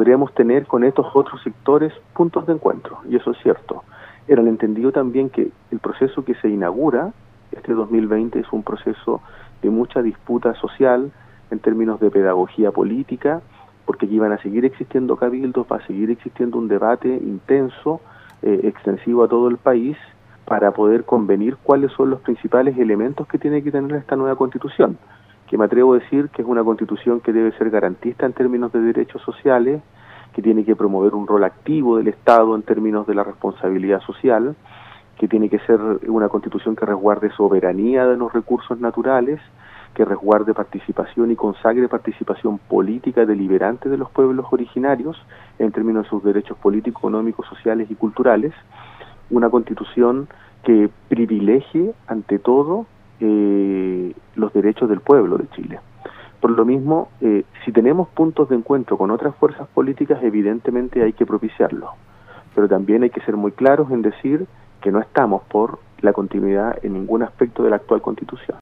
podríamos tener con estos otros sectores puntos de encuentro, y eso es cierto. Era el entendido también que el proceso que se inaugura este 2020 es un proceso de mucha disputa social en términos de pedagogía política, porque aquí van a seguir existiendo cabildos, va a seguir existiendo un debate intenso, extensivo a todo el país, para poder convenir cuáles son los principales elementos que tiene que tener esta nueva Constitución, que me atrevo a decir que es una Constitución que debe ser garantista en términos de derechos sociales, que tiene que promover un rol activo del Estado en términos de la responsabilidad social, que tiene que ser una Constitución que resguarde soberanía de los recursos naturales, que resguarde participación y consagre participación política deliberante de los pueblos originarios en términos de sus derechos políticos, económicos, sociales y culturales, una Constitución que privilegie ante todo los derechos del pueblo de Chile. Por lo mismo, si tenemos puntos de encuentro con otras fuerzas políticas, evidentemente hay que propiciarlo, pero también hay que ser muy claros en decir que no estamos por la continuidad en ningún aspecto de la actual Constitución.